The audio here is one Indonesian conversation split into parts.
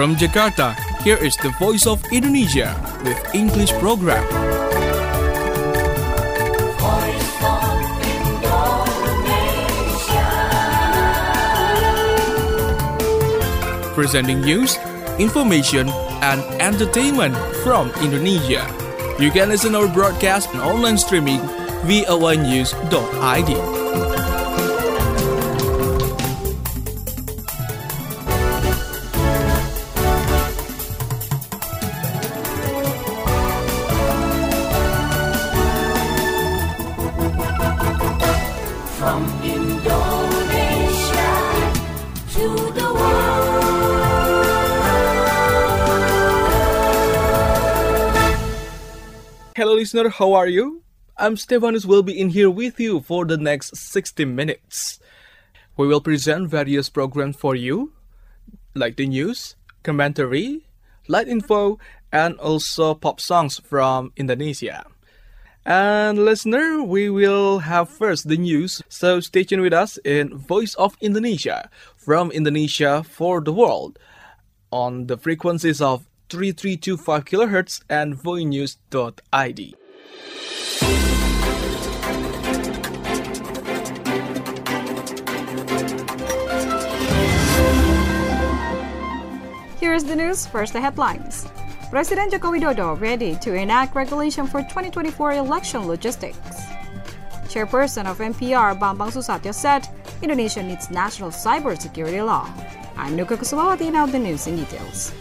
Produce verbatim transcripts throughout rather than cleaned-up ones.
From Jakarta, here is the Voice of Indonesia with English program. Voice of Indonesia. Presenting news, information, and entertainment from Indonesia. You can listen our broadcast and online streaming v o a news dot i d. From Indonesia to the world. Hello listener, how are you? I'm Stefanus, will be in here with you for the next sixty minutes. We will present various programs for you, like the news, commentary, light info, and also pop songs from Indonesia. And listener, we will have first the news, so stay tuned with us in Voice of Indonesia, from Indonesia for the world, on the frequencies of three three two five kilohertz and voinews dot i d. Here is the news, first the headlines. President Joko Widodo ready to enact regulation for twenty twenty-four election logistics. Chairperson of N P R Bambang Susatyo said Indonesia needs national cybersecurity law. I'm Nuka Kusumawati, now the news in details.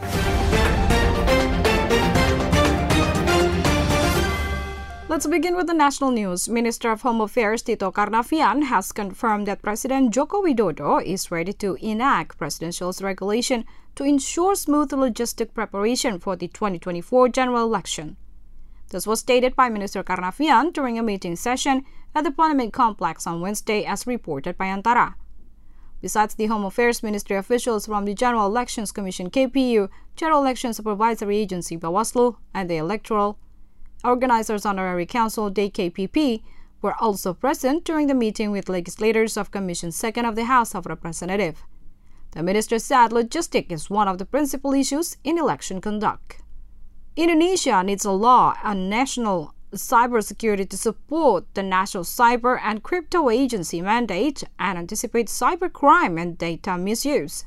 Let's begin with the national news. Minister of Home Affairs Tito Karnavian has confirmed that President Joko Widodo is ready to enact presidential regulation to ensure smooth logistic preparation for the twenty twenty-four general election. This was stated by Minister Karnavian during a meeting session at the Parliament complex on Wednesday, as reported by Antara. Besides the Home Affairs Ministry officials from the General Elections Commission K P U, General Election Supervisory Agency Bawaslu, and the Electoral Organizers Honorary Council D K P P were also present during the meeting with legislators of Commission Second of the House of Representatives. The minister said logistics is one of the principal issues in election conduct. Indonesia needs a law on national cybersecurity to support the National Cyber and Crypto Agency mandate and anticipate cybercrime and data misuse.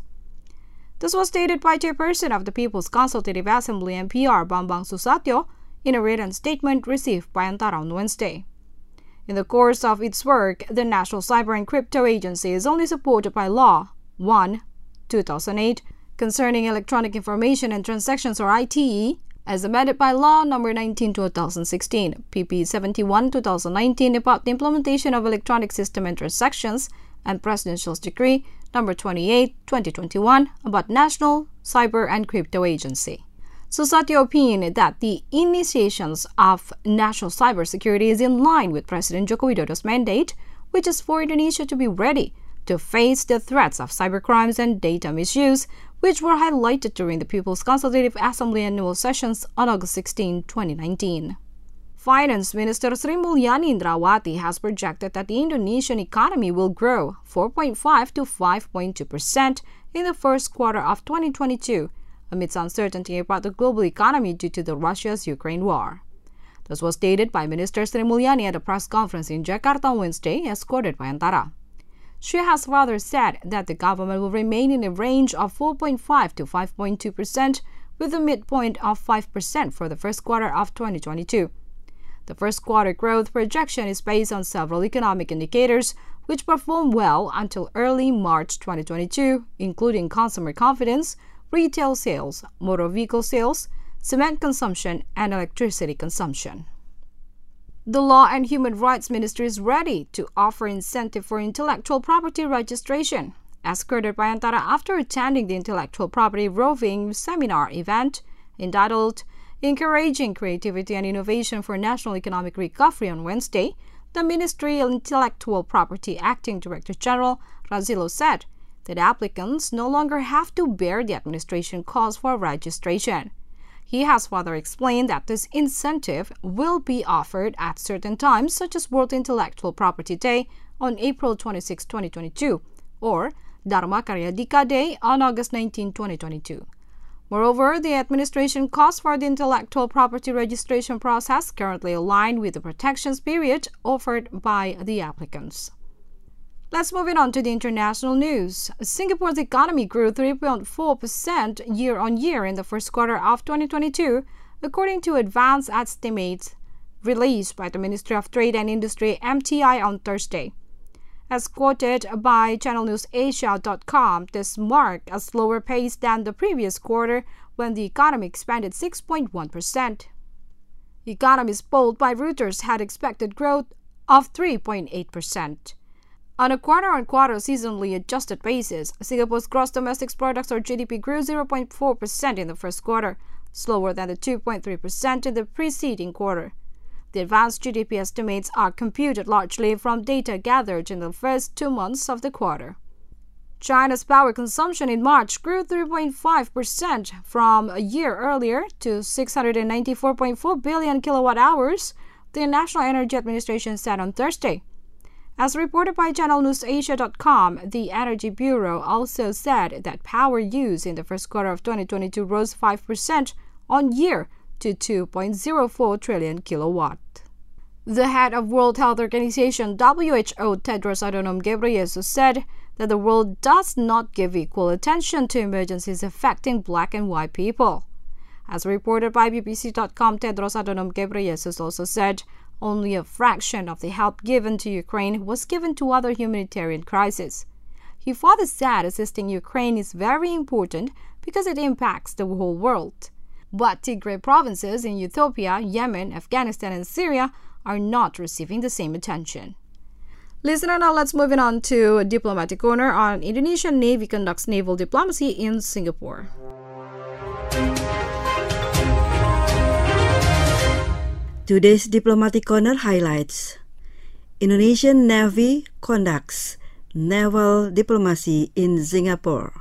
This was stated by Chairperson of the People's Consultative Assembly N P R Bambang Susatyo in a written statement received by Antara on Wednesday. In the course of its work, the National Cyber and Crypto Agency is only supported by Law one two thousand eight concerning electronic information and transactions, or I T E, as amended by Law number nineteen two thousand sixteen, P P seventy-one two thousand nineteen about the implementation of electronic system and transactions, and Presidential Decree number twenty-eight twenty twenty-one about National Cyber and Crypto Agency. Susatyo opined that the initiations of national cybersecurity is in line with President Joko Widodo's mandate, which is for Indonesia to be ready to face the threats of cybercrimes and data misuse, which were highlighted during the People's Consultative Assembly annual sessions on August sixteenth, twenty nineteen. Finance Minister Sri Mulyani Indrawati has projected that the Indonesian economy will grow four point five to five point two percent in the first quarter of twenty twenty-two, amidst uncertainty about the global economy due to the Russia's Ukraine war. This was stated by Minister Sri Mulyani at a press conference in Jakarta on Wednesday, as quoted by Antara. She has further said that the government will remain in a range of four point five to five point two percent, with a midpoint of five percent for the first quarter of twenty twenty-two. The first quarter growth projection is based on several economic indicators which performed well until early March twenty twenty-two, including consumer confidence, retail sales, motor vehicle sales, cement consumption, and electricity consumption. The Law and Human Rights Ministry is ready to offer incentive for intellectual property registration, as quoted by Antara after attending the Intellectual Property Roving Seminar event entitled Encouraging Creativity and Innovation for National Economic Recovery on Wednesday. The Ministry of Intellectual Property Acting Director General Razilo said that applicants no longer have to bear the administration costs for registration. He has further explained that this incentive will be offered at certain times, such as World Intellectual Property Day on April twenty-sixth, twenty twenty-two, or Dharma Karya Dika Day on August nineteenth, twenty twenty-two. Moreover, the administration costs for the intellectual property registration process currently aligned with the protections period offered by the applicants. Let's move it on to the international news. Singapore's economy grew three point four percent year-on-year in the first quarter of twenty twenty-two, according to advanced estimates released by the Ministry of Trade and Industry M T I on Thursday. As quoted by channel news asia dot com, this marked a slower pace than the previous quarter when the economy expanded six point one percent. Economists polled by Reuters had expected growth of three point eight percent. On a quarter-on-quarter seasonally adjusted basis, Singapore's gross domestic products or G D P grew zero point four percent in the first quarter, slower than the two point three percent in the preceding quarter. The advanced G D P estimates are computed largely from data gathered in the first two months of the quarter. China's power consumption in March grew three point five percent from a year earlier to six hundred ninety-four point four billion kilowatt hours, the National Energy Administration said on Thursday. As reported by channel news asia dot com, the Energy Bureau also said that power use in the first quarter of twenty twenty-two rose five percent on year to two point zero four trillion kilowatt. The head of World Health Organization W H O, Tedros Adhanom Ghebreyesus, said that the world does not give equal attention to emergencies affecting black and white people. As reported by B B C dot com, Tedros Adhanom Ghebreyesus also said only a fraction of the help given to Ukraine was given to other humanitarian crises. He further said assisting Ukraine is very important because it impacts the whole world. But Tigray provinces in Ethiopia, Yemen, Afghanistan, and Syria are not receiving the same attention. Listener, now let's move on to a diplomatic corner on Indonesian Navy conducts naval diplomacy in Singapore. Today's diplomatic corner highlights Indonesian Navy conducts naval diplomacy in Singapore.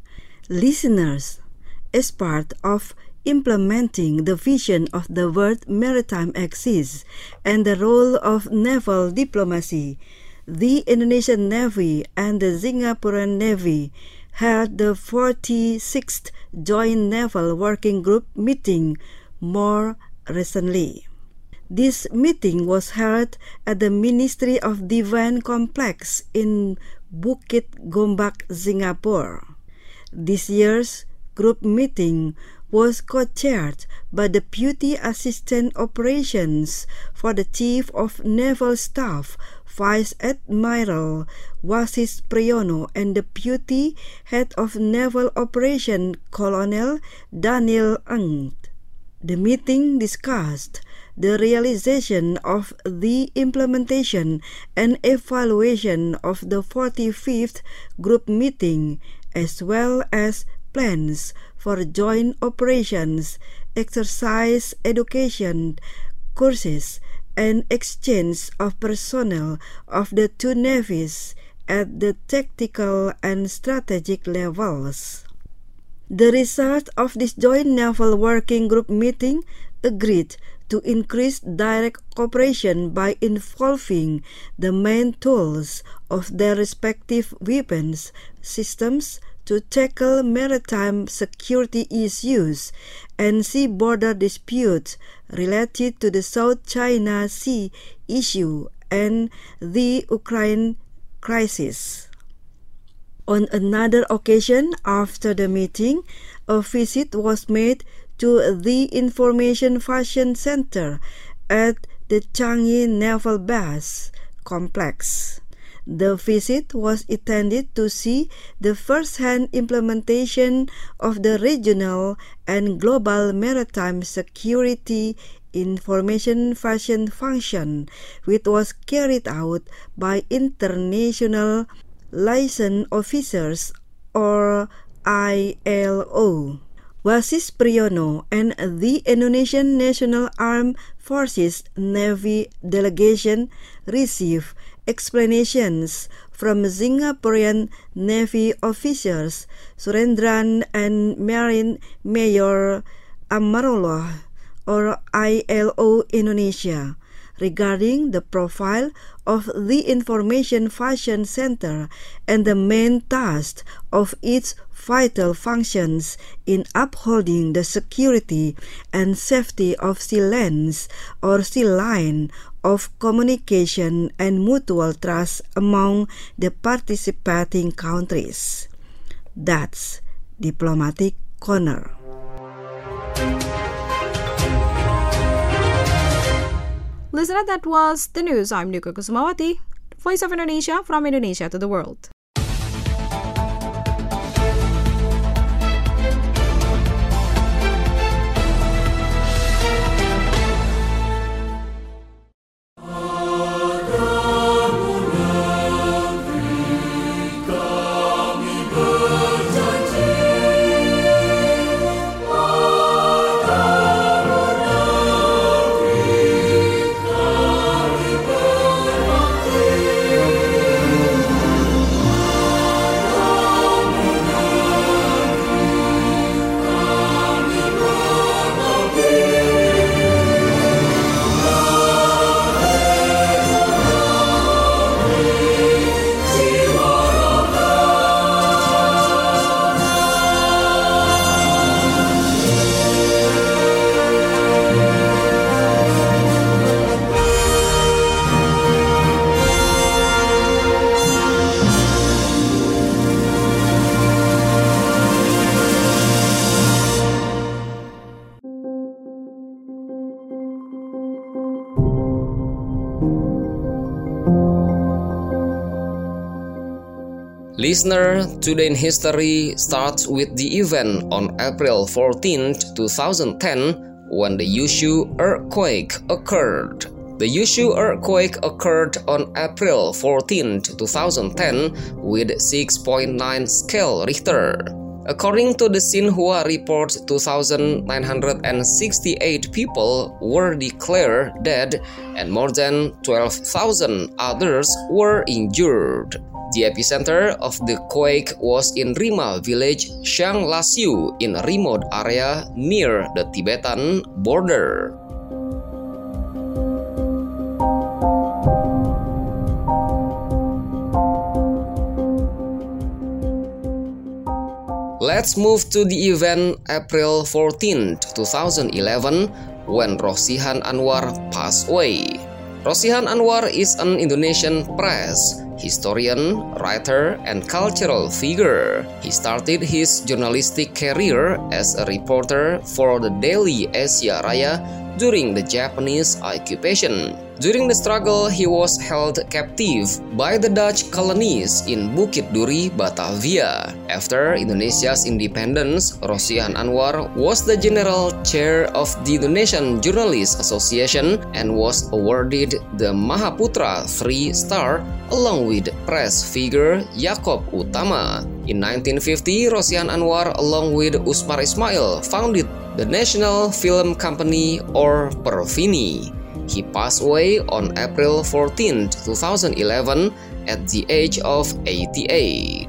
Listeners, as part of implementing the vision of the World Maritime Axis and the role of naval diplomacy, the Indonesian Navy and the Singaporean Navy held the forty-sixth Joint Naval Working Group meeting more recently. This meeting was held at the Ministry of Defence Complex in Bukit Gombak, Singapore. This year's group meeting was co-chaired by the Deputy Assistant Operations for the Chief of Naval Staff, Vice Admiral Wasis Priyono, and Deputy Head of Naval Operations, Colonel Daniel Ng. The meeting discussed the realization of the implementation and evaluation of the forty-fifth group meeting, as well as plans for joint operations, exercise education, courses, and exchange of personnel of the two navies at the tactical and strategic levels. The result of this joint naval working group meeting agreed to increase direct cooperation by involving the main tools of their respective weapons systems to tackle maritime security issues and sea border disputes related to the South China Sea issue and the Ukraine crisis. On another occasion after the meeting, a visit was made to the Information Fashion Center at the Changi Naval Base Complex. The visit was intended to see the first-hand implementation of the regional and global maritime security information fashion function, which was carried out by International Liaison Officers or I L O. Wasis Priyono and the Indonesian National Armed Forces Navy delegation received explanations from Singaporean Navy officers Surendran and Marine Mayor Amarullah or I L O Indonesia regarding the profile of the Information Fashion Center and the main task of its vital functions in upholding the security and safety of sea lanes or sea line of communication and mutual trust among the participating countries. That's Diplomatic Corner. Listener, that was the news. I'm Nuka Kusumawati, Voice of Indonesia, from Indonesia to the world. Listener, Today in History starts with the event on April fourteenth, two thousand ten, when the Yushu earthquake occurred. The Yushu earthquake occurred on April fourteenth, two thousand ten with six point nine scale Richter. According to the Xinhua report, two thousand nine hundred sixty-eight people were declared dead and more than twelve thousand others were injured. The epicenter of the quake was in Rima village, Xianglasiu, in a remote area near the Tibetan border. Let's move to the event April fourteenth, two thousand eleven, when Rosihan Anwar passed away. Rosihan Anwar is an Indonesian press, historian, writer, and cultural figure. He started his journalistic career as a reporter for the daily Asia Raya during the Japanese occupation. During the struggle, he was held captive by the Dutch colonies in Bukit Duri, Batavia. After Indonesia's independence, Rosihan Anwar was the general chair of the Indonesian Journalists Association and was awarded the Mahaputra three star along with press figure Yaakob Utama. In nineteen fifty, Rosihan Anwar along with Usmar Ismail founded the National Film Company or Pervini. He passed away on April fourteenth, two thousand eleven at the age of eighty-eight.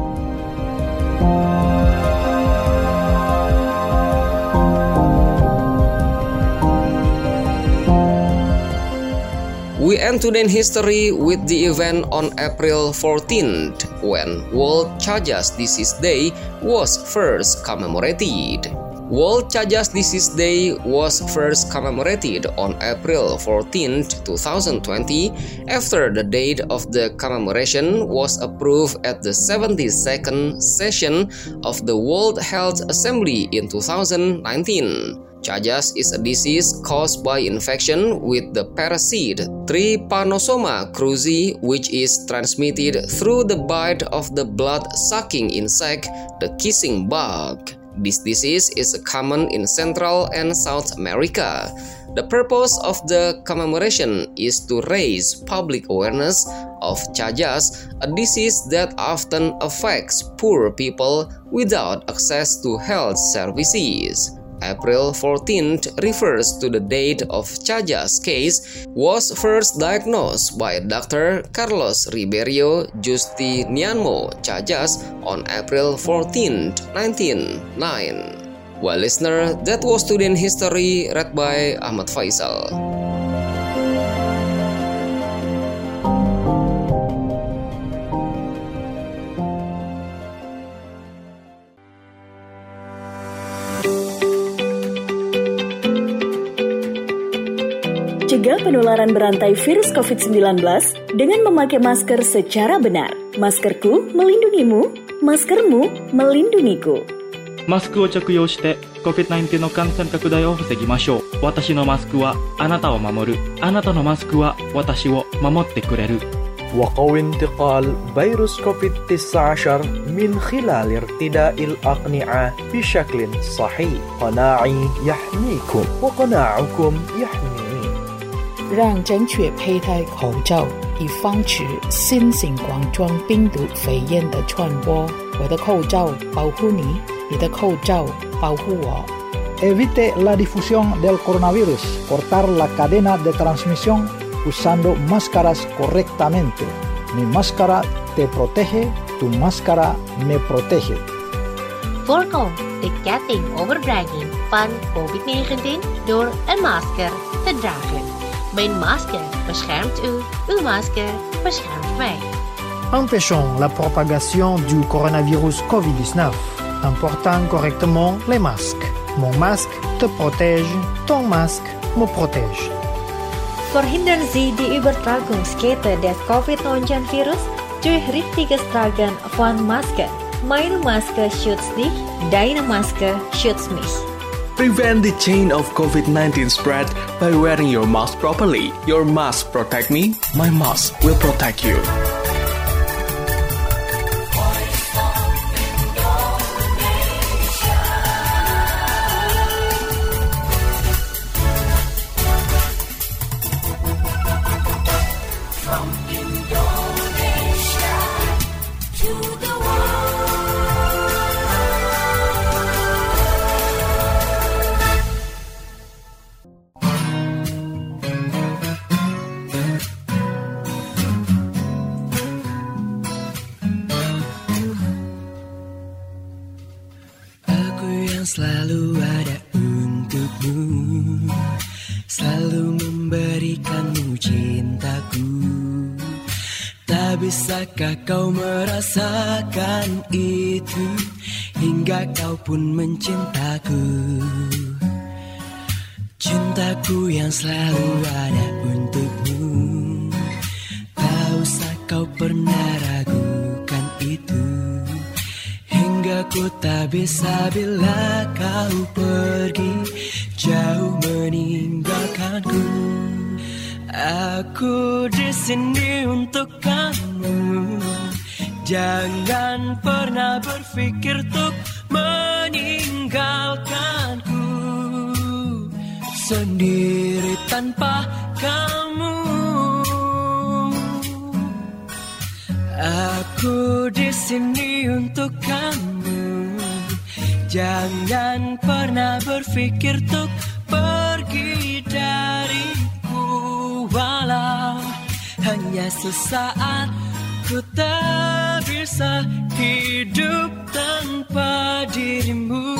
We end today in history with the event on April fourteenth, when World Chagas Disease Day was first commemorated. World Chagas Disease Day was first commemorated on April fourteenth, two thousand twenty, after the date of the commemoration was approved at the seventy-second session of the World Health Assembly in two thousand nineteen. Chagas is a disease caused by infection with the parasite Trypanosoma cruzi, which is transmitted through the bite of the blood-sucking insect, the kissing bug. This disease is common in Central and South America. The purpose of the commemoration is to raise public awareness of Chagas, a disease that often affects poor people without access to health services. April fourteenth refers to the date of Chagas' case was first diagnosed by Doctor Carlos Ribeiro Justiniano Chagas on April fourteenth, nineteen oh nine. Well, listener, that was Today in History read by Ahmad Faisal. mencegah penularan berantai virus covid sembilan belas dengan memakai masker secara benar. Maskerku melindungimu, maskermu melindungiku. マスクを着用して コビッドナインティーン の感染拡大を防ぎましょう。私のマスクはあなたを守る。あなたのマスクは私を守ってくれる。 وقوي انتقال فيروس كوفيد تسعة عشر من خلال ارتداء الأقنعة بشكل صحيح. قناعي يحميكم وقناعكم يحميني. 让正确佩戴口罩，以防止新型冠状病毒肺炎的传播。我的口罩保护你，你的口罩保护我。 Evite la difusión del coronavirus. Cortar la cadena de transmisión usando máscaras correctamente. Mi máscara te protege, tu máscara me protege. Voorkom de ketting overbrenging van covid negentien door een masker te dragen. Mijn masker beschermt u, uw masker beschermt mij. Empêchons la propagation du coronavirus covid dix-neuf en portant correctement les masques. Mon masque te protège, ton masque me protège. Verhindern Sie die Übertragungskette des covid neunzehn Virus durch richtiges Tragen von Masken. Meine Maske schützt dich, deine Maske schützt mich. Prevent the chain of covid nineteen spread by wearing your mask properly. Your mask protect me, my mask will protect you. From Indonesia to the world. Aku yang selalu ada untukmu, selalu memberikanmu cintaku. Tak bisakah kau merasakan itu, hingga kau pun mencintaku. Cintaku yang selalu ada untukmu, tak usah kau pernah ragukan itu, hingga ku tak bisa bila kau pergi jauh meninggalkanku. Aku di sini untuk kamu, jangan pernah berpikir untuk meninggalkanku sendiri tanpa kamu. Aku di sini untuk kamu, jangan pernah berpikir untuk pergi dariku. Walau hanya sesaat, ku tak bisa hidup tanpa dirimu.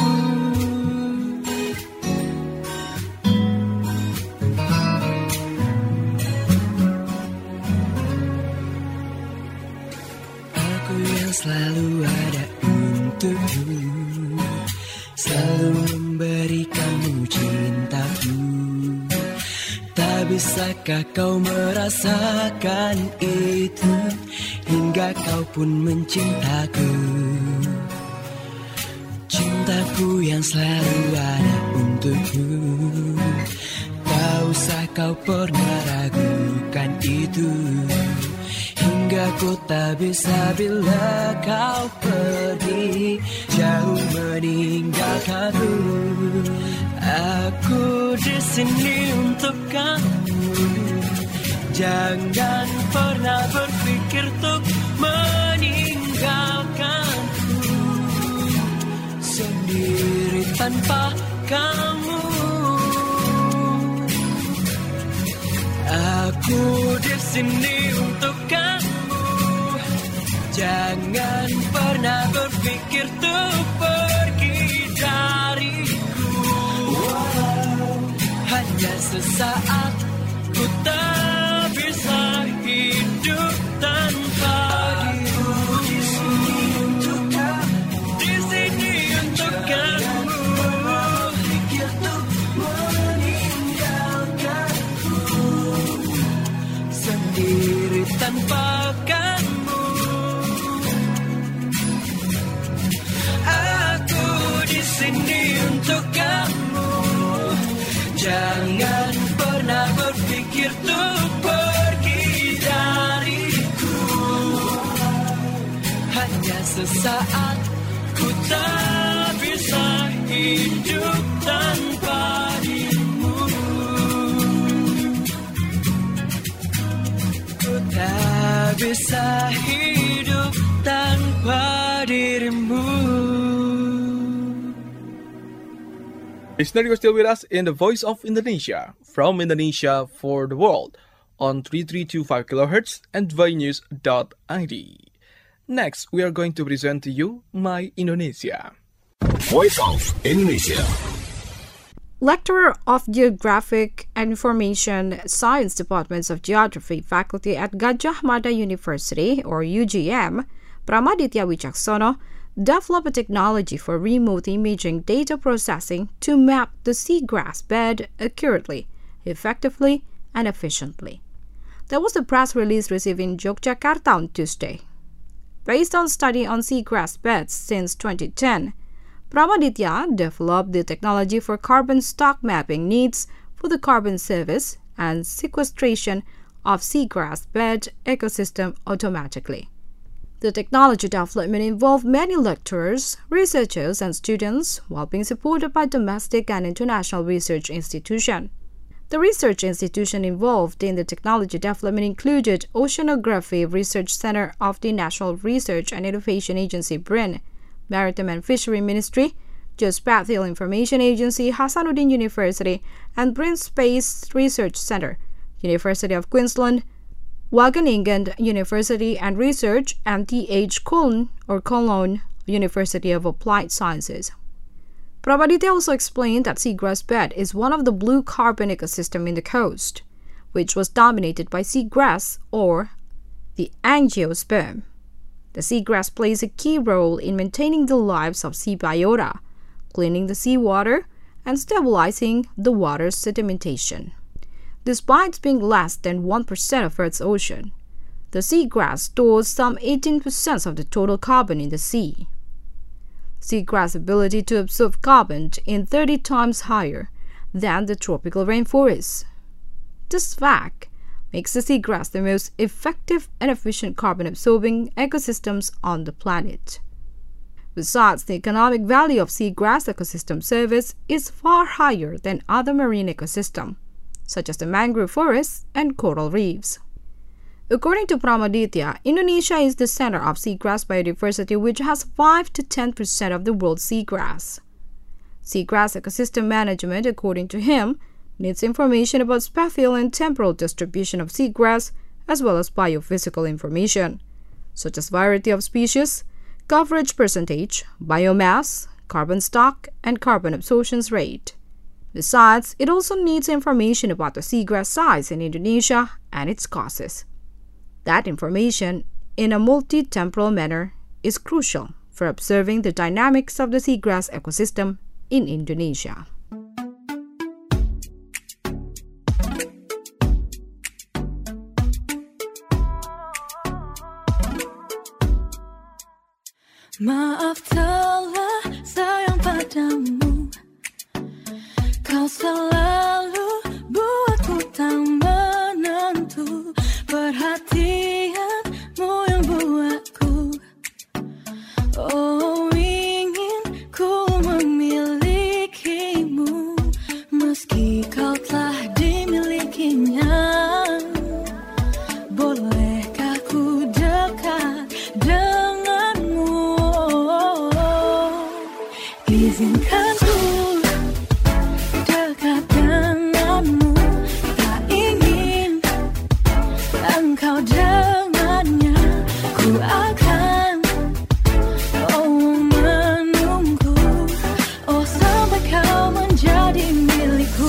Aku yang selalu ada untukmu, selalu memberikanmu cintaku. Tak bisakah kau merasakan itu, hingga kau pun mencintaku. Cintaku yang selalu ada untukmu, tak usah kau pernah ragukan itu, hingga ku tak bisa bila kau pergi jauh meninggalkanku. Aku di sini untuk kamu, jangan pernah berpikir untuk meninggalkanku sendiri tanpa kamu. Aku di sini untuk kamu, jangan pernah berpikir untuk pergi dariku. Hanya sesaat, ku tak bisa hidup tanpa dirimu. Di sini untuk kamu, di sini untuk kamu, pikir untuk meninggalkanku. diri tanpa kamu. Aku di sini untuk kamu. Jangan pernah berpikir untuk pergi dariku. Hanya sesaat ku tak bisa hidup tanpa dirimu. Ku tak bisa hidup tanpa dirimu. Listener, you're still with us in the Voice of Indonesia, from Indonesia for the world, on three three two five kilohertz and voinews dot I D. Next, we are going to present to you My Indonesia. Voice of Indonesia. Lecturer of Geographic and Information Science Departments of Geography Faculty at Gadjah Mada University, or U G M, Pramaditya Wicaksono, developed a technology for remote imaging data processing to map the seagrass bed accurately, effectively, and efficiently. There was a press release received in Yogyakarta on Tuesday. Based on study on seagrass beds since twenty ten, Pramaditya developed the technology for carbon stock mapping needs for the carbon service and sequestration of seagrass bed ecosystem automatically. The technology development involved many lecturers, researchers, and students while being supported by domestic and international research institutions. The research institution involved in the technology development included Oceanography Research Center of the National Research and Innovation Agency B R I N, Maritime and Fishery Ministry, Geospatial Information Agency, Hasanuddin University, and B R I N Space Research Center, University of Queensland, Wageningen University and Research, and T H Cologne or Cologne University of Applied Sciences. Pramaditya also explained that seagrass bed is one of the blue carbon ecosystem in the coast, which was dominated by seagrass or the angiosperm. The seagrass plays a key role in maintaining the lives of sea biota, cleaning the seawater, and stabilizing the water's sedimentation. Despite being less than one percent of Earth's ocean, the seagrass stores some eighteen percent of the total carbon in the sea. Seagrass' ability to absorb carbon is thirty times higher than the tropical rainforests. This fact makes the seagrass the most effective and efficient carbon-absorbing ecosystems on the planet. Besides, the economic value of seagrass ecosystem service is far higher than other marine ecosystems, such as the mangrove forests and coral reefs. According to Pramaditya, Indonesia is the center of seagrass biodiversity, which has five to ten percent of the world's seagrass. Seagrass ecosystem management, according to him, needs information about spatial and temporal distribution of seagrass, as well as biophysical information, such as variety of species, coverage percentage, biomass, carbon stock, and carbon absorption rate. Besides, it also needs information about the seagrass size in Indonesia and its causes. That information, in a multi-temporal manner, is crucial for observing the dynamics of the seagrass ecosystem in Indonesia. Maaf telah sayang padamu, kau selalu buatku tak menentu. Perhatianmu yang buatku, oh ingin ku memilikimu, meski kau telah dimilikinya. Bolehkah ku dekat denganmu? Izinkan ku dekat denganmu. Tak ingin engkau dengannya. Ku akan oh menunggu, oh sampai kau menjadi milikku.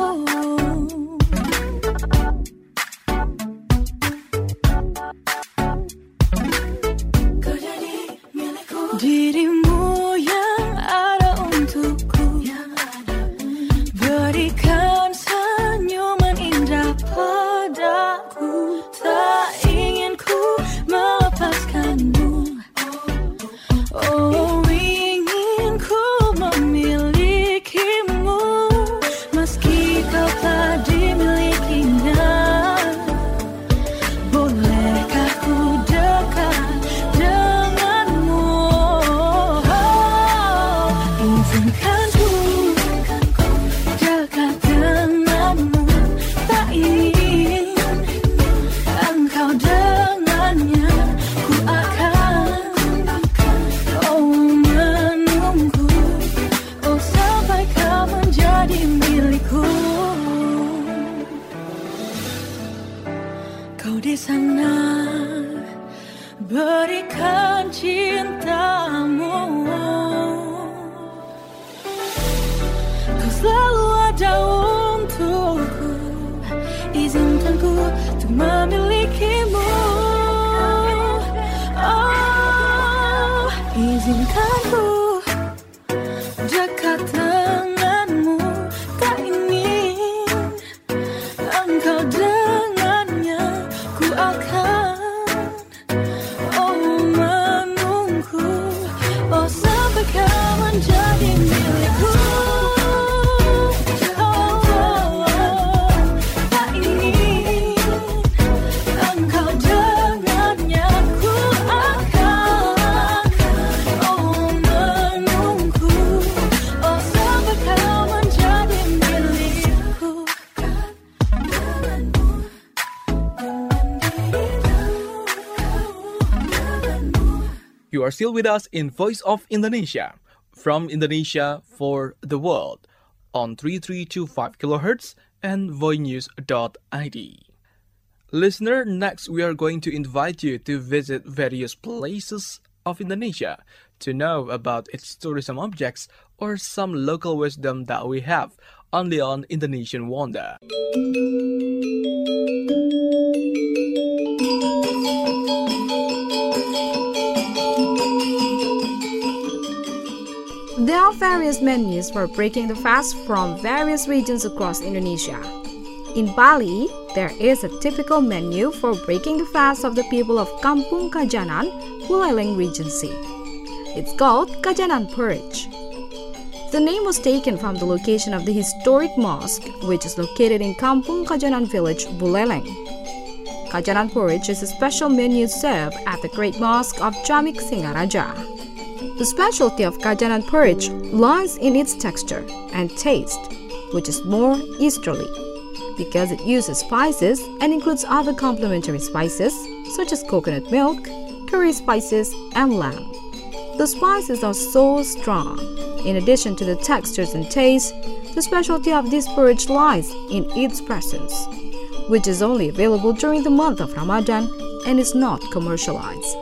Kau jadi milikku. Dirimu yang ada untukku, berikan senyuman indah padaku. Tak Kau di sana berikan cintamu, kau selalu ada untukku. Izinkan ku untuk memilikimu. Oh, izinkan ku dekat denganmu. Tak ingin engkau dengannya. Ku akan oh menunggu. Oh sampai kau menjadi milikku. You are still with us in Voice of Indonesia, from Indonesia for the world, on three three two five kilohertz and voinews dot I D. Listener, next we are going to invite you to visit various places of Indonesia to know about its tourism objects or some local wisdom that we have only on Indonesian Wonder. There are various menus for breaking the fast from various regions across Indonesia. In Bali, there is a typical menu for breaking the fast of the people of Kampung Kajanan, Buleleng Regency. It's called Kajanan Porridge. The name was taken from the location of the historic mosque, which is located in Kampung Kajanan village, Buleleng. Kajanan Porridge is a special menu served at the Great Mosque of Jamik Singaraja. The specialty of Kajanan porridge lies in its texture and taste, which is more easterly, because it uses spices and includes other complementary spices such as coconut milk, curry spices, and lamb. The spices are so strong. In addition to the textures and taste, the specialty of this porridge lies in its presence, which is only available during the month of Ramadan and is not commercialized.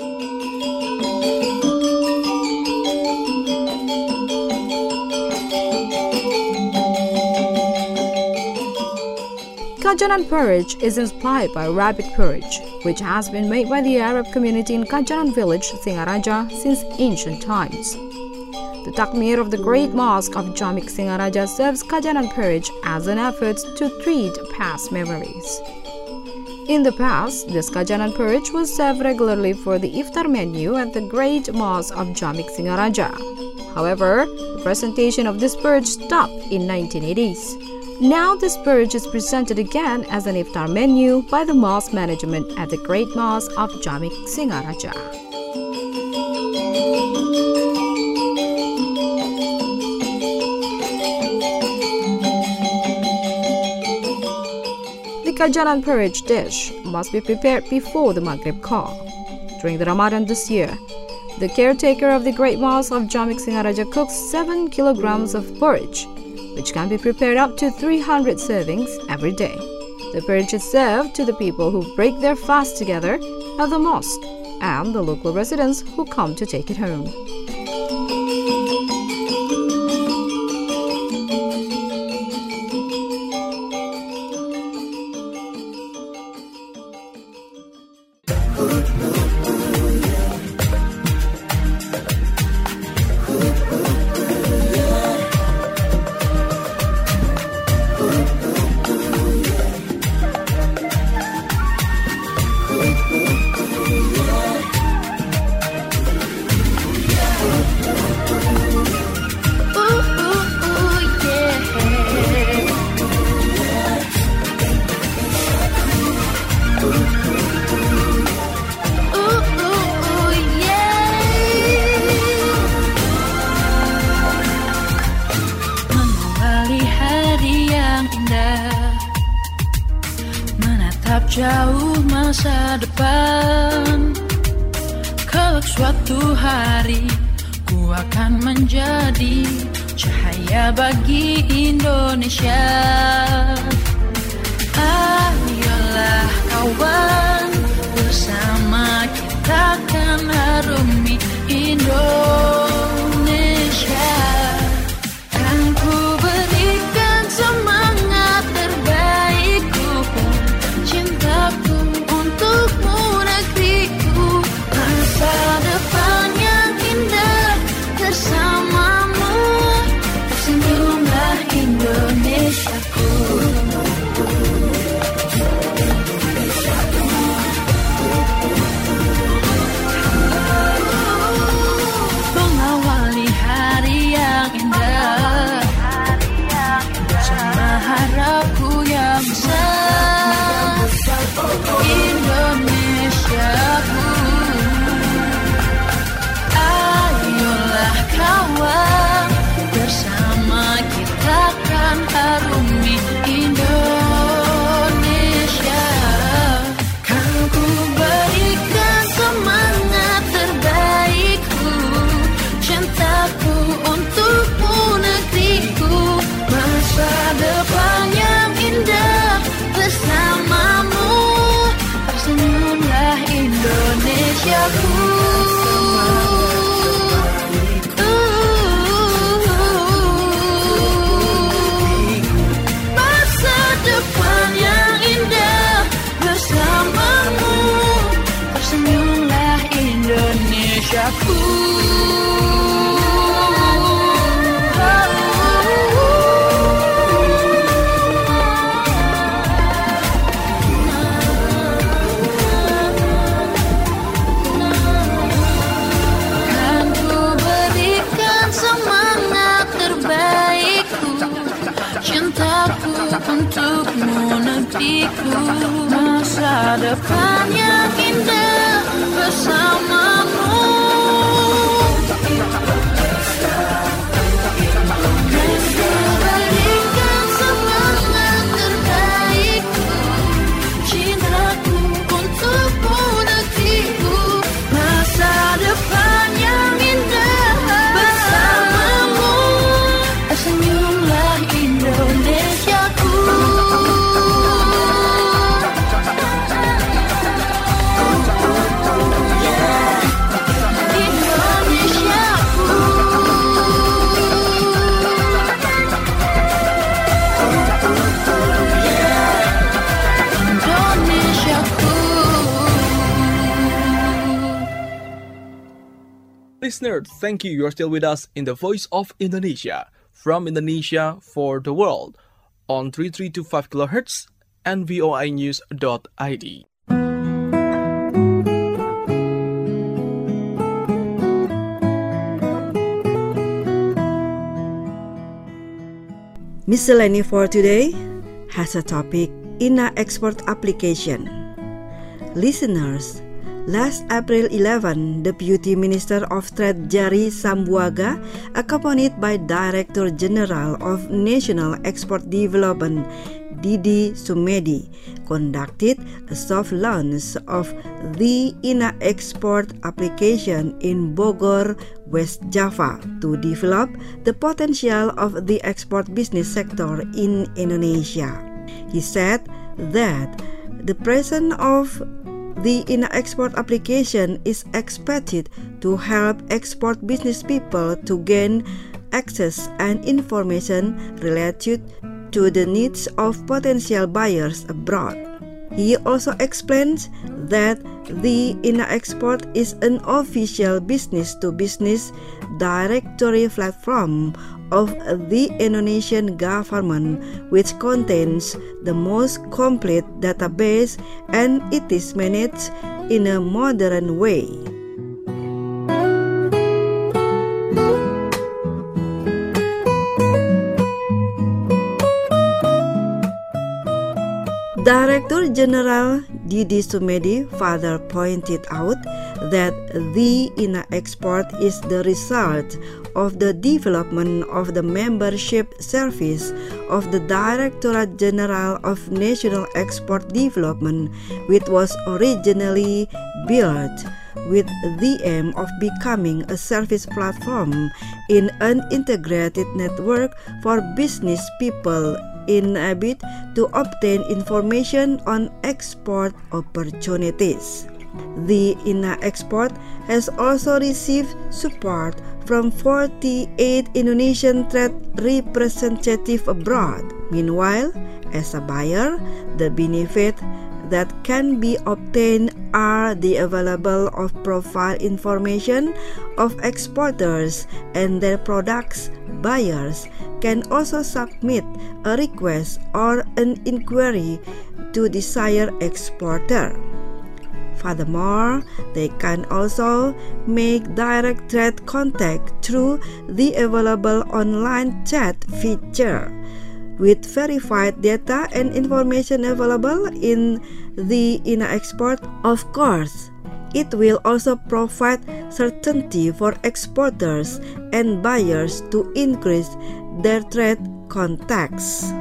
Kajanan porridge is inspired by rabbit porridge, which has been made by the Arab community in Kajanan village, Singaraja, since ancient times. The takmir of the Great Mosque of Jamik Singaraja serves Kajanan porridge as an effort to treat past memories. In the past, this Kajanan porridge was served regularly for the iftar menu at the Great Mosque of Jamik Singaraja. However, the presentation of this porridge stopped in nineteen eighties. Now this porridge is presented again as an iftar menu by the mosque management at the Great Mosque of Jamik Singaraja. The Kajanan porridge dish must be prepared before the Maghrib call. During the Ramadan this year, the caretaker of the Great Mosque of Jamik Singaraja cooks seven kilograms of porridge, which can be prepared up to three hundred servings every day. The porridge is served to the people who break their fast together at the mosque and the local residents who come to take it home. Jauh masa depan, kelak suatu hari ku akan menjadi cahaya bagi Indonesia. Ayolah kawan. Indonesiaku. Masa depan yang indah bersamamu. Tersenyumlah Indonesiaku. Untukmu nantiku, masa depan yang indah bersamamu. Berikan semangat terbaikku, cintaku untukmu nantiku, masa depan yang indah bersamamu. Senyumlah Indonesiaku. Listeners, thank you. You are still with us in the Voice of Indonesia, from Indonesia for the world, on three three two five kilohertz and V O I news dot I D. Miscellany for today has a topic I N A export application. Listeners, last April eleventh, Deputy Minister of Trade Jari Sambuaga, accompanied by Director General of National Export Development Didi Sumedi, conducted a soft launch of the I N A export application in Bogor, West Java, to develop the potential of the export business sector in Indonesia. He said that the presence of the I N A export application is expected to help export business people to gain access and information related to the needs of potential buyers abroad. He also explains that the I N A export is an official business-to-business directory platform of the Indonesian government, which contains the most complete database, and it is managed in a modern way. Director General Didi Sumedi further pointed out that the I N A export is the result of the development of the membership service of the Directorate General of National Export Development, which was originally built with the aim of becoming a service platform in an integrated network for business people in a bid to obtain information on export opportunities. The I N A export has also received support from forty-eight Indonesian trade representatives abroad. Meanwhile, as a buyer, the benefit that can be obtained are the available of profile information of exporters and their products. Buyers can also submit a request or an inquiry to desired exporter. Furthermore, they can also make direct trade contact through the available online chat feature. With verified data and information available in the I N A export, of course, it will also provide certainty for exporters and buyers to increase their trade contacts.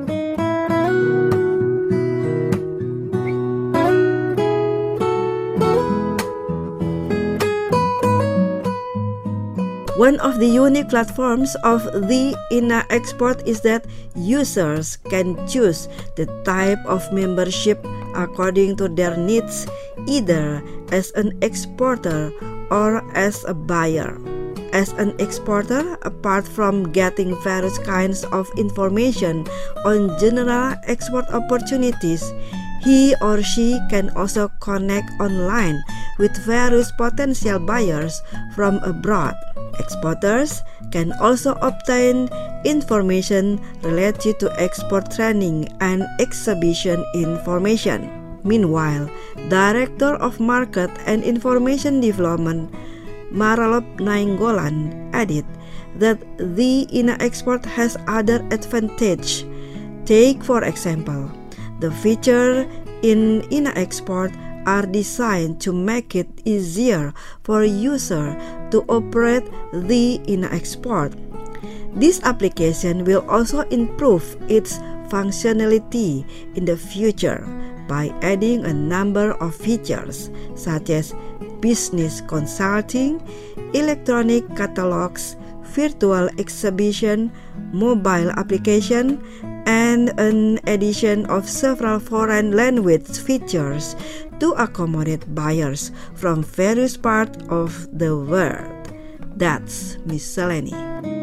One of the unique platforms of the I N A export is that users can choose the type of membership according to their needs, either as an exporter or as a buyer. As an exporter, apart from getting various kinds of information on general export opportunities, he or she can also connect online with various potential buyers from abroad. Exporters can also obtain information related to export training and exhibition information. Meanwhile, Director of Market and Information Development Maralop Nainggolan added that the I N A export has other advantage. Take for example, the feature in I N A export are designed to make it easier for a user to operate the I N A export. This application will also improve its functionality in the future by adding a number of features such as business consulting, electronic catalogs, virtual exhibition, mobile application, and an addition of several foreign language features to accommodate buyers from various parts of the world. That's Miscellany.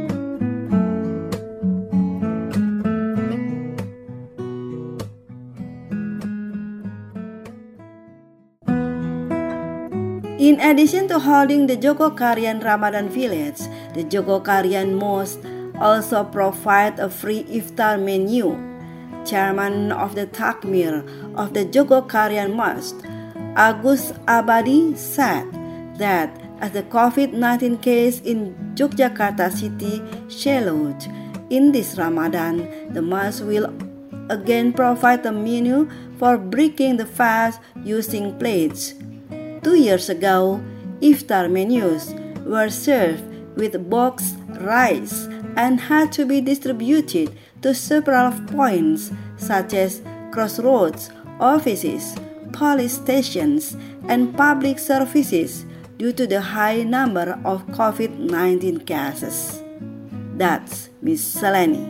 In addition to holding the Jogokarian Ramadan Village, the Jogokarian Mosque also provide a free iftar menu. Chairman of the Takmir of the Jogokarian Mosque, Agus Abadi, said that as the COVID nineteen case in Yogyakarta city swelled in this Ramadan, the mosque will again provide a menu for breaking the fast using plates. Two years ago, iftar menus were served with boxed rice and had to be distributed to several points such as crossroads, offices, police stations, and public services due to the high number of COVID nineteen cases. That's Miscellany.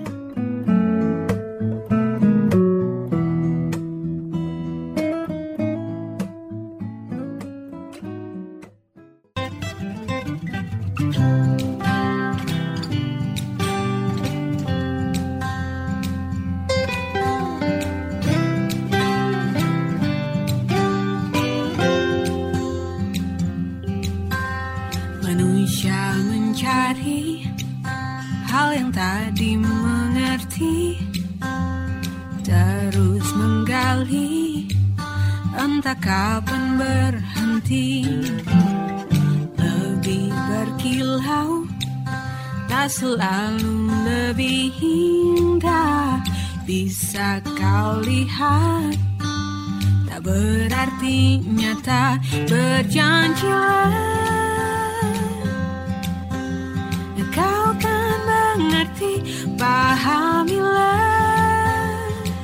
Manusia mencari hal yang tak dimengerti, terus menggali, entah kapan berhenti. Lebih berkilau, tak selalu lebih indah. Bisa kau lihat, tak berarti nyata. Berjanjilah kau kan mengerti, pahamilah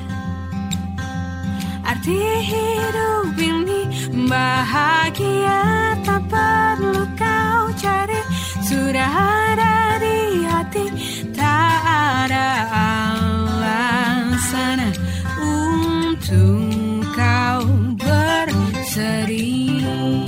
arti hidup ini. Bahagia tak perlu kau cari, sudah ada di hati. Tak ada alasan untuk kau bersedih.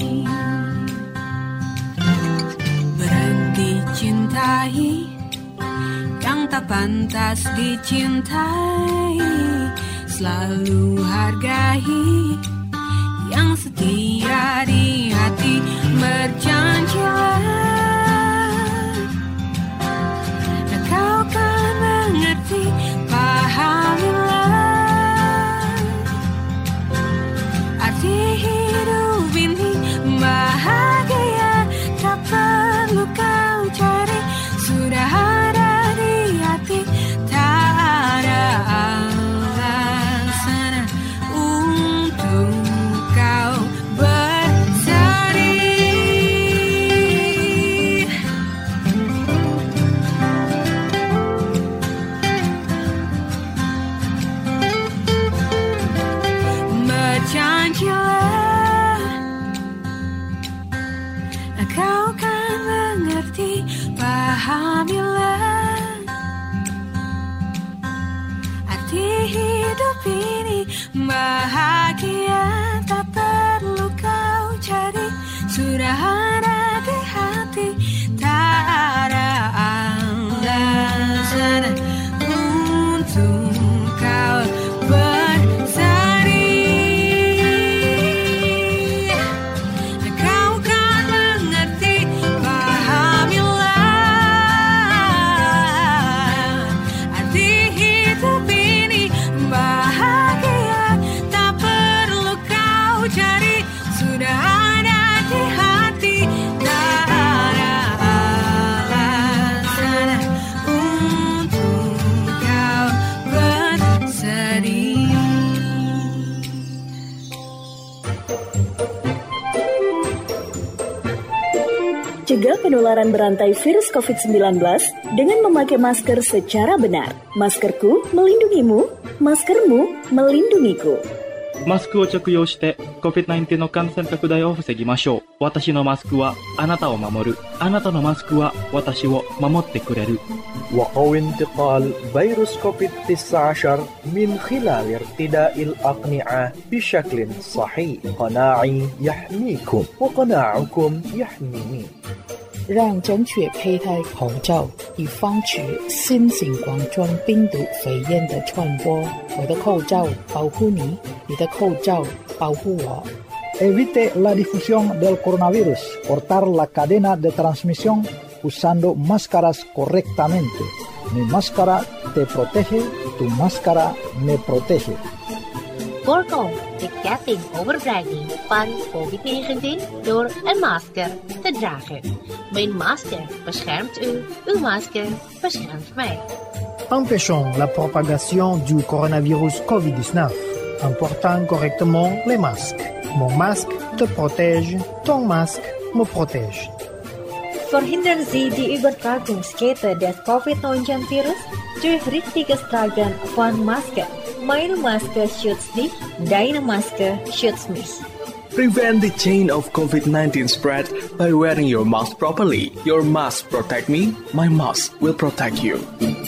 Cintai yang tak pantas dicintai, selalu hargai yang setia di hati. Berjanjilah kau kan mengerti, pahamilah arti hidup ini. Bahagia tak perlu kau cari, sudah ada di hati. Tak ada alasan untuk kau bersedih. Berjanjilah kau kan mengerti, pahamilah arti hidup ini. Bahagia Cegah penularan berantai virus covid sembilan belas dengan memakai masker secara benar. Maskerku melindungimu, maskermu melindungiku. マスクを着用して コビッドナインティーン の感染拡大を防ぎましょう。私のマスクはあなたを守る。あなたのマスクは私を守ってくれる。 وقوي انتقال فيروس كوفيد تسعة عشر من خلال ارتداء الأقنعة بشكل صحيح. قناعي يحميكم وقناعكم يحميني. 让正确佩戴口罩，以防止新型冠状病毒肺炎的传播。我的口罩保护你，你的口罩保护我。 Evite la difusión del coronavirus. Cortar la cadena de transmisión usando máscaras correctamente. Mi máscara te protege, tu máscara me protege. Voorkom de ketting overbrenging van covid negentien door een masker te dragen. Mijn masker beschermt u, uw masker beschermt mij. Empêchons la propagation du coronavirus covid dix-neuf en portant correctement les masques. Mon masque te protège, ton masque me protège. Verhindern Sie die Übertragungskette des covid neunzehn Virus durch richtiges Tragen von Maske. Meine Maske schützt dich, deine Maske schützt mich. Prevent the chain of covid nineteen spread by wearing your mask properly. Your mask protect me, my mask will protect you.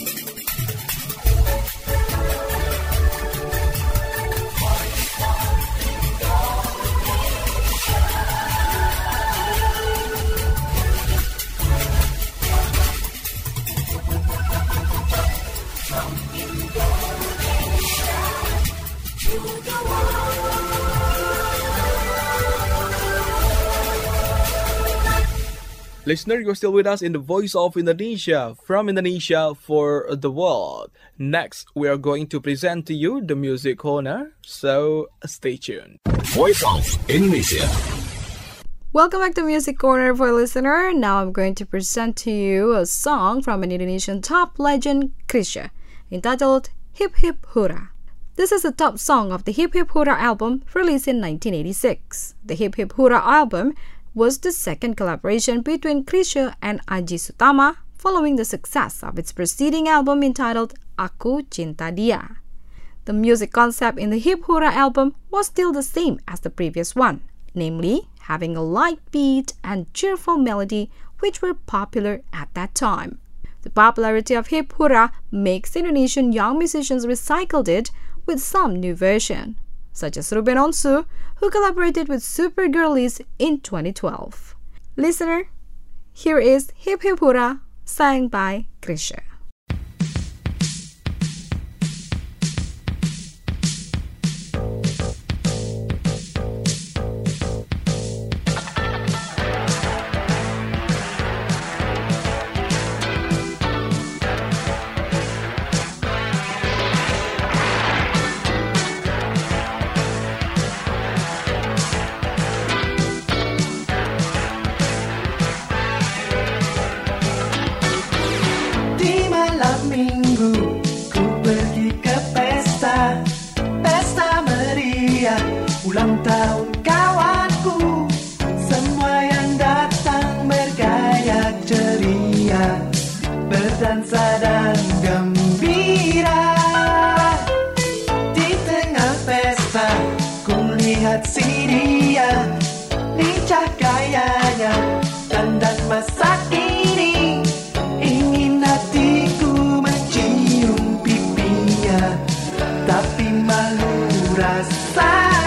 Listener, you're still with us in the Voice of Indonesia, from Indonesia for the world. Next, we are going to present to you the music corner, so stay tuned. Voice of Indonesia. Welcome back to Music Corner for listener. Now I'm going to present to you a song from an Indonesian top legend, Chrisye, entitled Hip Hip Hura. This is the top song of the Hip Hip Hura album released in nineteen eighty-six. The Hip Hip Hura album was the second collaboration between Chrisye and Aji Sutama following the success of its preceding album entitled Aku Cinta Dia. The music concept in the Hip Hura album was still the same as the previous one, namely having a light beat and cheerful melody which were popular at that time. The popularity of Hip Hura makes Indonesian young musicians recycled it with some new version, such as Ruben Onsu, who collaborated with Super Girlies in twenty twelve. Listener, here is Hip Hip Hura, sang by Chrisye. Ulang tahun kawanku, semua yang datang bergaya ceria, berdansa dan gembira. Di tengah pesta, ku lihat si dia, lincah gayanya, dandan masa kini, ingin hatiku mencium pipinya, tapi malu rasanya.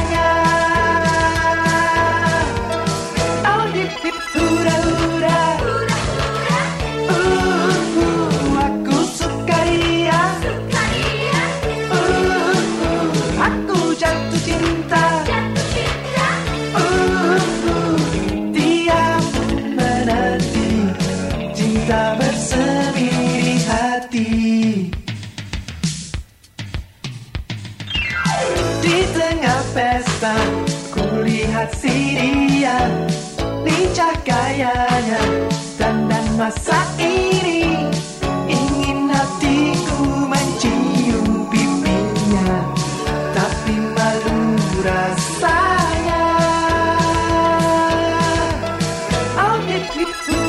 Pesta, ku lihat si dia, lincah gayanya, dandan masa ini, ingin hatiku mencium pipinya, tapi malu rasanya. Oh, hip hip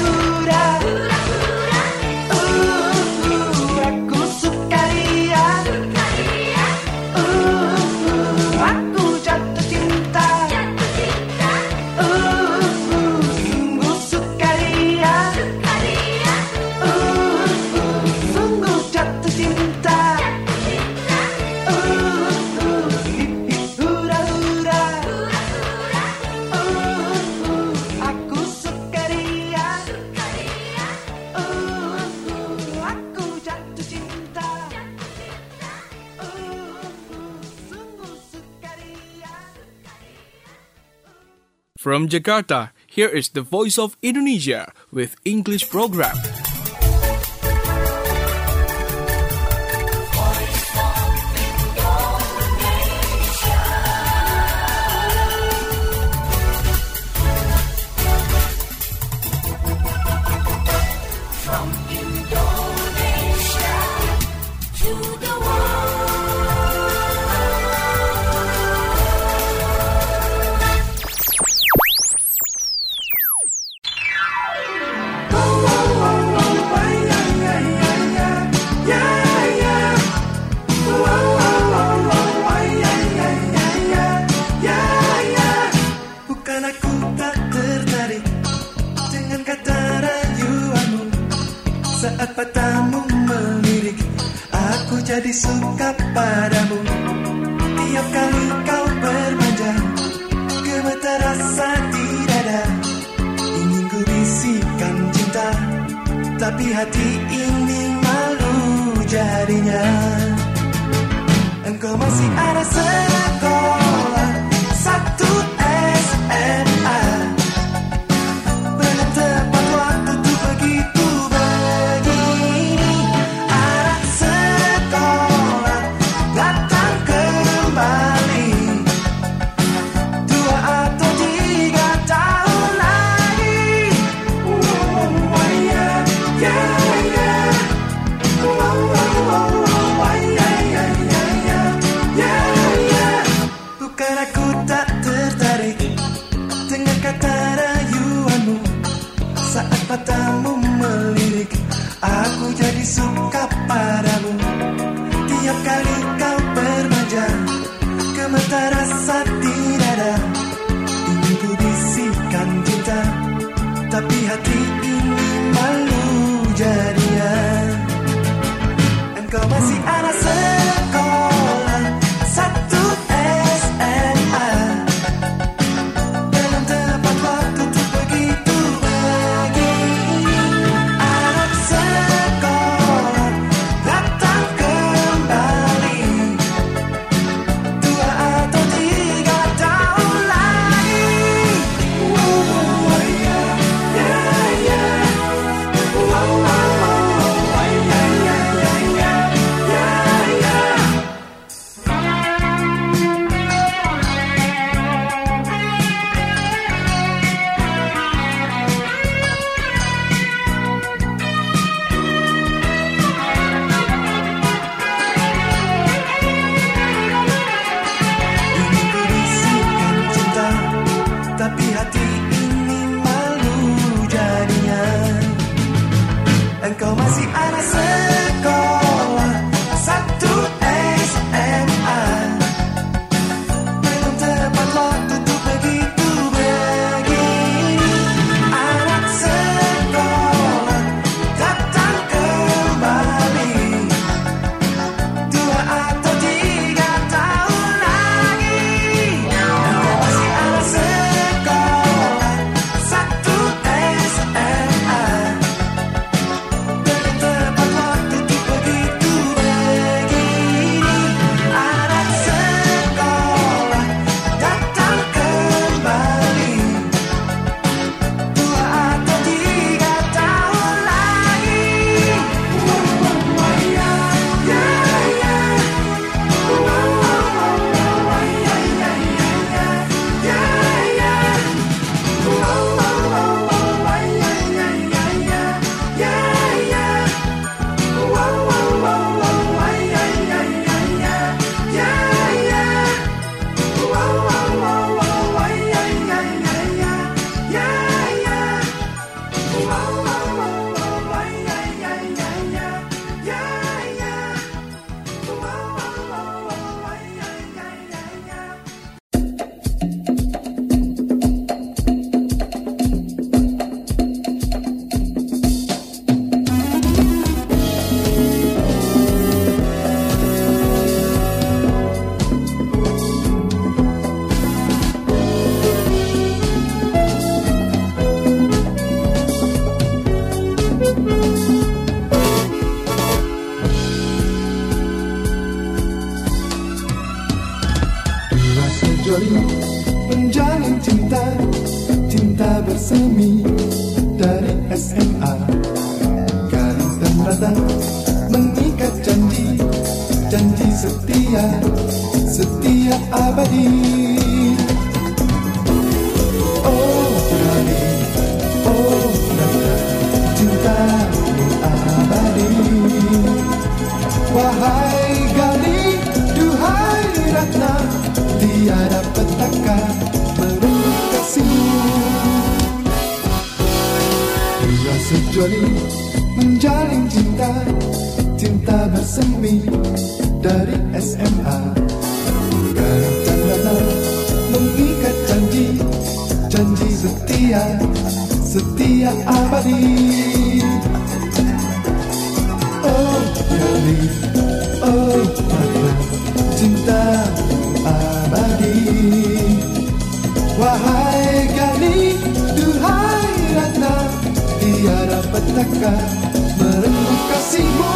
From Jakarta, here is the Voice of Indonesia with English program. Saat matamu melirik, aku jadi suka padamu. Tiap kali kau bermanja, gemetar rasa di dada. Ingin ku bisikan cinta, tapi hati ini malu jadinya. Engkau masih ada sekolah satu S M A. Belum tepat waktu tuh begitu. Matamu melirik, aku jadi suka padamu. Tiap kali kau bermanja, gemetar rasa di dada. Ingin ku bisikan cinta, tapi hati ini malu jadinya. Engkau masih anak sekolah satu S M A. Belum tepat waktu tuh begitu. Oh, sejoli menjalin cinta, cinta bersemi dari S M A. Garis dan rata mengikat janji, janji setia, setia abadi. Oh Gali, oh Ratna, cintamu abadi. Wahai Gali, duhai Ratna, tiada petaka merenggut kasihmu. Dua sejoli menjalin cinta, cinta bersemi dari S M A. Garis dan rata mengikat janji, janji setia, setia abadi. Oh Gali, oh Ratna, cintamu abadi. Wahai Gali, duhai Ratna, tiada petaka merenggut kasihmu.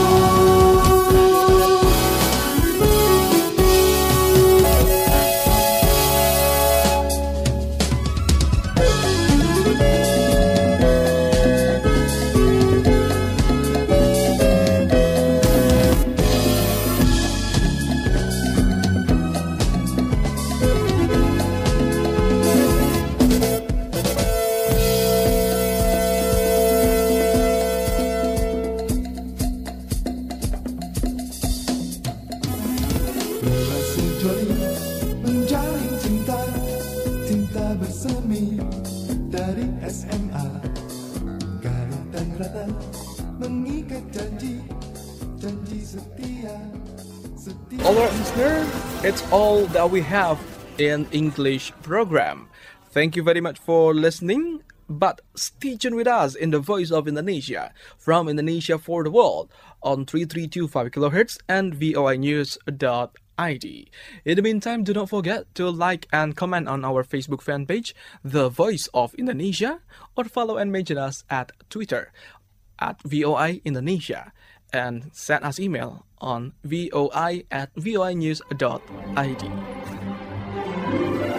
Dua sejoli menjalin cinta, cinta bersemi dari S M A. Garis dan rata mengikat janji, janji setia, setia. Alright, listener, it's all that we have in English program. Thank you very much for listening. But stay tuned with us in the Voice of Indonesia, from Indonesia for the world, on three three two five kilohertz and V O I news dot I D. In the meantime, do not forget to like and comment on our Facebook fan page, The Voice of Indonesia, or follow and mention us at Twitter at V O I Indonesia, and send us email on voi at voi news dot I D.